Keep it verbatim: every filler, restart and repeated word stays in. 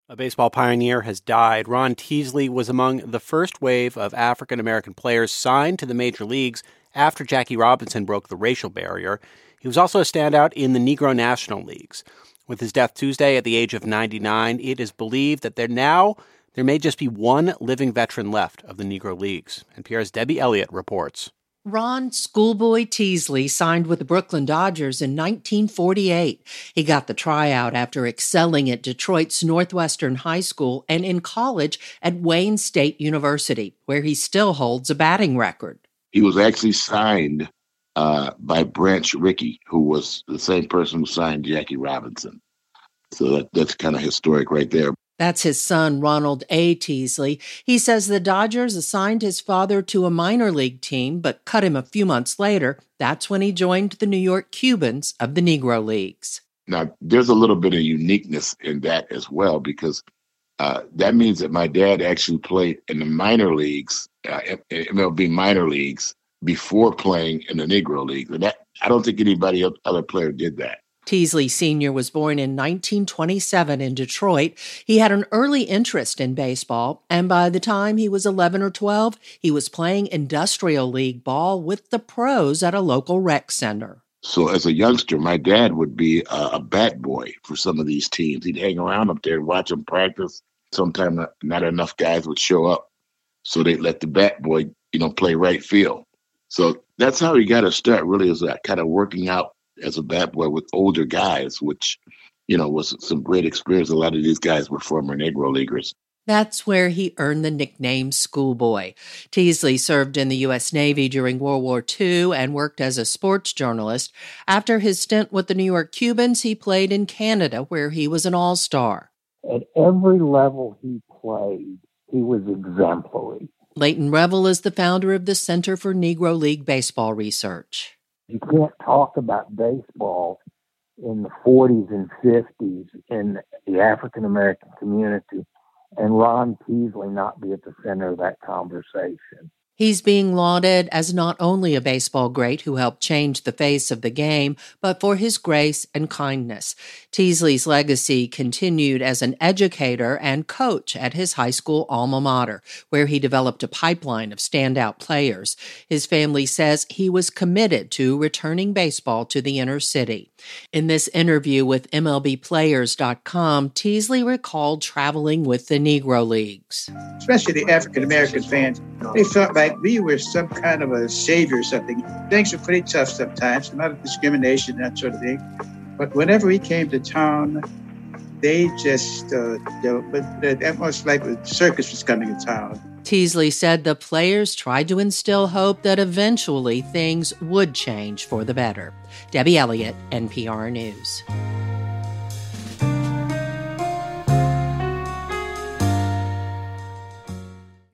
A baseball pioneer has died. Ron Teasley was among the first wave of African-American players signed to the major leagues after Jackie Robinson broke the racial barrier. He was also a standout in the Negro National Leagues. With his death Tuesday at the age of ninety-nine, it is believed that there now there may just be one living veteran left of the Negro Leagues. N P R's Debbie Elliott reports. Ron Schoolboy Teasley signed with the Brooklyn Dodgers in nineteen forty-eight. He got the tryout after excelling at Detroit's Northwestern High School and in college at Wayne State University, where he still holds a batting record. He was actually signed uh, by Branch Rickey, who was the same person who signed Jackie Robinson. So that, that's kind of historic right there. That's his son, Ronald A. Teasley. He says the Dodgers assigned his father to a minor league team, but cut him a few months later. That's when he joined the New York Cubans of the Negro Leagues. Now, there's a little bit of uniqueness in that as well, because uh, that means that my dad actually played in the minor leagues, uh, M L B minor leagues, before playing in the Negro League. And that, I don't think anybody else, other player did that. Teasley Senior was born in nineteen twenty-seven in Detroit. He had an early interest in baseball, and by the time he was eleven or twelve, he was playing industrial league ball with the pros at a local rec center. So as a youngster, my dad would be a, a bat boy for some of these teams. He'd hang around up there and watch them practice. Sometimes not, not enough guys would show up, so they'd let the bat boy, you know, play right field. So that's how he got to start, really, is that kind of working out as a bat boy with older guys, which, you know, was some great experience. A lot of these guys were former Negro Leaguers. That's where he earned the nickname Schoolboy. Teasley served in the U S Navy during World War Two and worked as a sports journalist. After his stint with the New York Cubans, he played in Canada, where he was an all-star. At every level he played, he was exemplary. Leighton Revel is the founder of the Center for Negro League Baseball Research. You can't talk about baseball in the forties and fifties in the African-American community and Ron Teasley not be at the center of that conversation. He's being lauded as not only a baseball great who helped change the face of the game, but for his grace and kindness. Teasley's legacy continued as an educator and coach at his high school alma mater, where he developed a pipeline of standout players. His family says he was committed to returning baseball to the inner city. In this interview with M L B Players dot com, Teasley recalled traveling with the Negro Leagues. Especially the African-American fans, they felt like we were some kind of a savior or something. Things were pretty tough sometimes, a lot of discrimination, that sort of thing. But whenever we came to town, they just, uh, they, almost like the circus was coming to town. Teasley said the players tried to instill hope that eventually things would change for the better. Debbie Elliott, N P R News.